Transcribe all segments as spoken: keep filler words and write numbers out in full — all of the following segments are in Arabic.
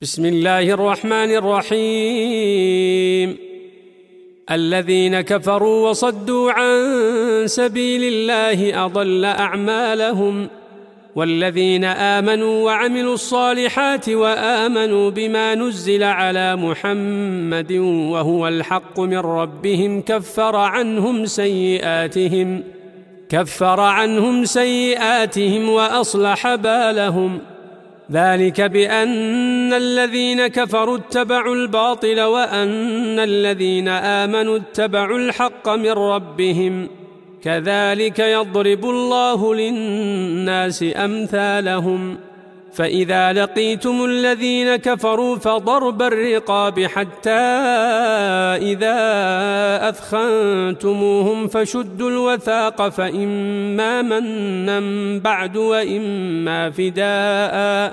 بسم الله الرحمن الرحيم. الذين كفروا وصدوا عن سبيل الله أضل أعمالهم، والذين آمنوا وعملوا الصالحات وآمنوا بما نزل على محمد وهو الحق من ربهم كفر عنهم سيئاتهم كفر عنهم سيئاتهم وأصلح بالهم. ذلك بأن الذين كفروا اتبعوا الباطل وأن الذين آمنوا اتبعوا الحق من ربهم، كذلك يضرب الله للناس أمثالهم. فإذا لقيتم الذين كفروا فضرب الرقاب حتى إذا أثخنتموهم فشدوا الوثاق، فإما منا بعد وإما فداء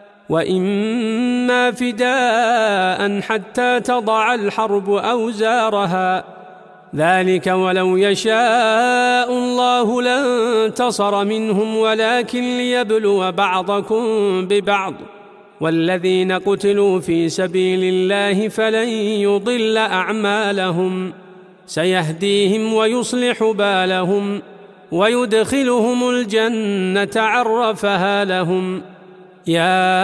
وإما فداء حتى تضع الحرب أوزارها. ذلك ولو يشاء الله لانتصر منهم ولكن ليبلو بعضكم ببعض، والذين قتلوا في سبيل الله فلن يضل أعمالهم، سيهديهم ويصلح بالهم ويدخلهم الجنة عرفها لهم. يا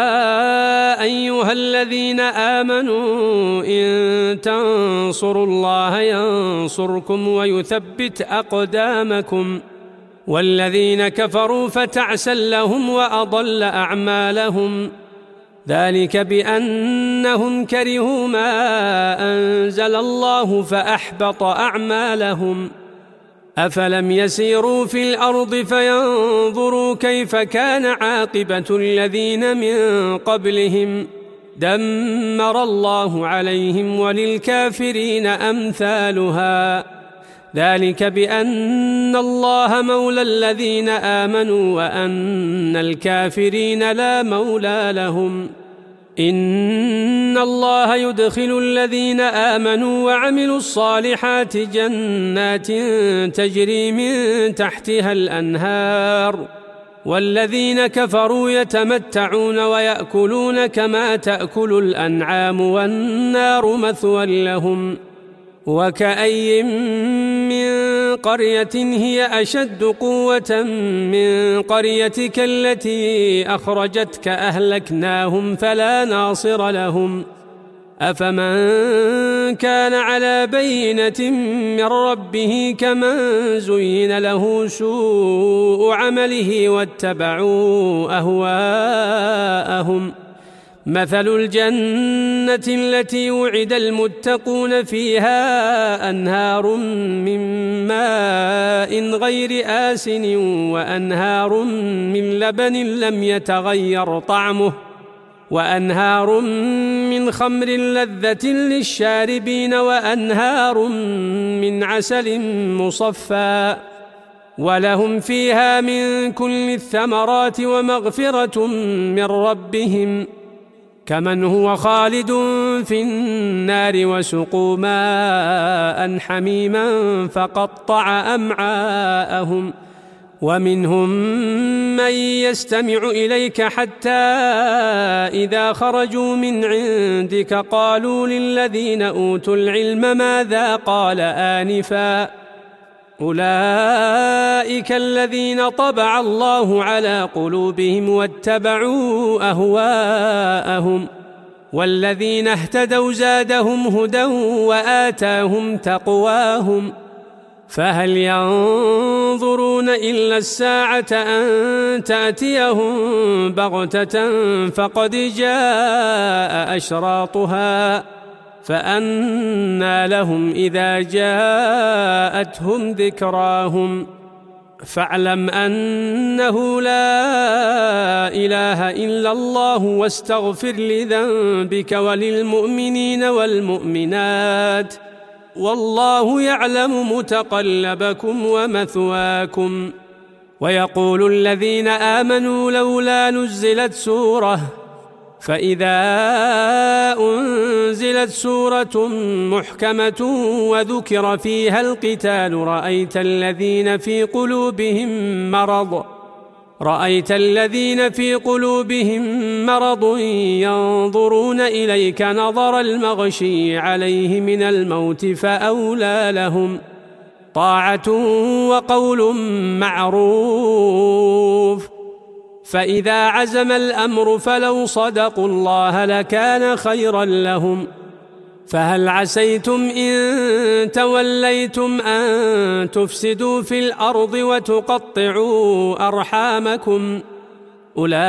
أيها الذين آمنوا إن تنصروا الله ينصركم ويثبت أقدامكم، والذين كفروا فتعسا لهم وأضل أعمالهم. ذلك بأنهم كرهوا ما أنزل الله فأحبط أعمالهم. أفلم يسيروا في الأرض فينظروا كيف كان عاقبة الذين من قبلهم، دمر الله عليهم وللكافرين أمثالها. ذلك بأن الله مولى الذين آمنوا وأن الكافرين لا مولى لهم. إن الله يدخل الذين آمنوا وعملوا الصالحات جنات تجري من تحتها الأنهار، والذين كفروا يتمتعون ويأكلون كما تأكل الأنعام والنار مثوى لهم. وكأي من قرية هي أشد قوة من قريتك التي أخرجتك أهلكناهم فلا ناصر لهم. أفمن كان على بينة من ربه كمن زين له سوء عمله واتبعوا أهواءهم. مثل الجنة التي وعد المتقون فيها أنهار من ماء غير آسن وأنهار من لبن لم يتغير طعمه وأنهار من خمر لذة للشاربين وأنهار من عسل مصفى، ولهم فيها من كل الثمرات ومغفرة من ربهم، كمن هو خالد في النار وسقوا ماء حميما فقطع أمعاءهم. ومنهم من يستمع إليك حتى إذا خرجوا من عندك قالوا للذين أوتوا العلم ماذا قال آنفا، أولئك الذين طبع الله على قلوبهم واتبعوا أهواءهم، والذين اهتدوا زادهم هدى وآتاهم تقواهم. فهل ينظرون إلا الساعة أن تأتيهم بغتة فقد جاء أشراطها، فأنى لهم إذا جاءتهم ذكراهم. فاعلم أنه لا إله إلا الله واستغفر لذنبك وللمؤمنين والمؤمنات، والله يعلم متقلبكم ومثواكم. ويقول الذين آمنوا لولا نزلت سورة، فإذا أنزلت سورة محكمة وذكر فيها القتال رأيت الذين في قلوبهم مرض رأيت الذين في قلوبهم مرض ينظرون إليك نظر المغشي عليه من الموت فأولى لهم طاعة وقول معروف. فإذا عزم الأمر فلو صدقوا الله لكان خيرا لهم. فهل عسيتم إن توليتم أن تفسدوا في الأرض وتقطعوا أرحامكم؟ أولئك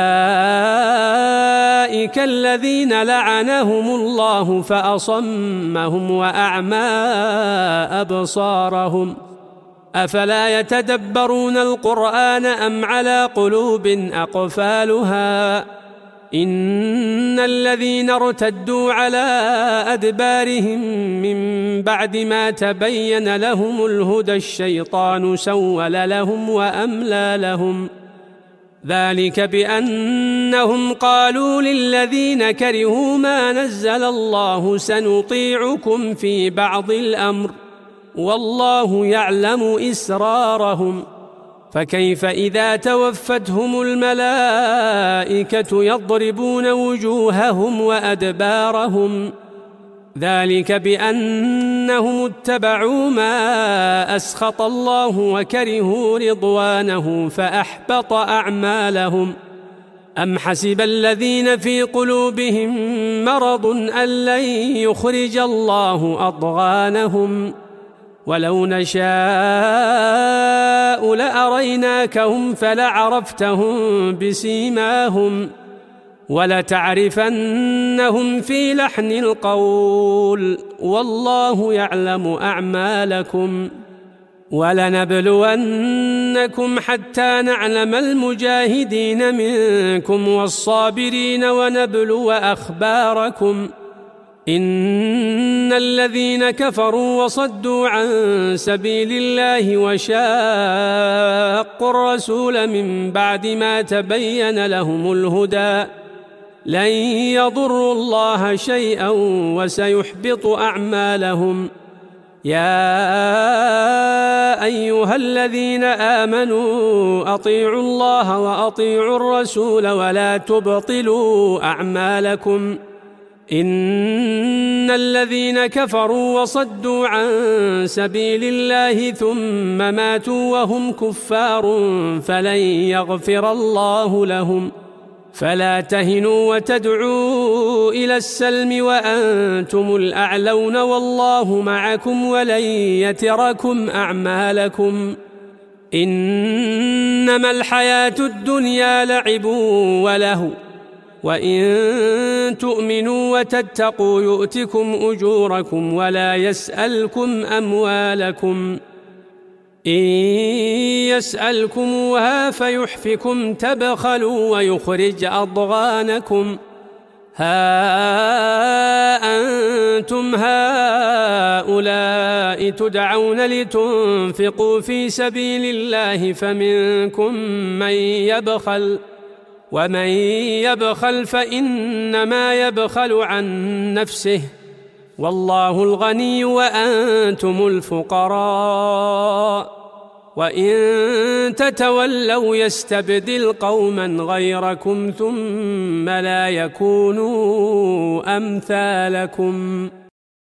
الذين لعنهم الله فأصمهم وأعمى أبصارهم. أفلا يتدبرون القرآن أم على قلوب أقفالها؟ إن الذين ارتدوا على أدبارهم من بعد ما تبين لهم الهدى الشيطان سول لهم وأملى لهم. ذلك بأنهم قالوا للذين كرهوا ما نزل الله سنطيعكم في بعض الأمر والله يعلم إسرارهم. فكيف إذا توفتهم الملائكة يضربون وجوههم وأدبارهم؟ ذلك بأنهم اتبعوا ما أسخط الله وكرهوا رضوانه فأحبط أعمالهم. أم حسب الذين في قلوبهم مرض أن لن يخرج الله أضغانهم؟ ولو نشاء لأريناكهم فلعرفتهم بسيماهم ولتعرفنهم في لحن القول والله يعلم أعمالكم. ولنبلونكم حتى نعلم المجاهدين منكم والصابرين ونبلو أخباركم. إن الذين كفروا وصدوا عن سبيل الله وشاقوا الرسول من بعد ما تبين لهم الهدى لن يضروا الله شيئا وسيحبط أعمالهم. يا أيها الذين آمنوا أطيعوا الله وأطيعوا الرسول ولا تبطلوا أعمالكم. إن الذين كفروا وصدوا عن سبيل الله ثم ماتوا وهم كفار فلن يغفر الله لهم. فلا تهنوا وتدعوا إلى السلم وأنتم الأعلون والله معكم ولن يتركم أعمالكم. إنما الحياة الدنيا لعب وله وإن تؤمنوا وتتقوا يؤتكم أجوركم ولا يسألكم أموالكم. إن يسألكموها فيحفكم تبخلوا ويخرج أضغانكم. ها أنتم هؤلاء تدعون لتنفقوا في سبيل الله فمنكم من يبخل ومن يبخل فإنما يبخل عن نفسه والله الغني وأنتم الفقراء وإن تتولوا يستبدل قوما غيركم ثم لا يكونوا أمثالكم.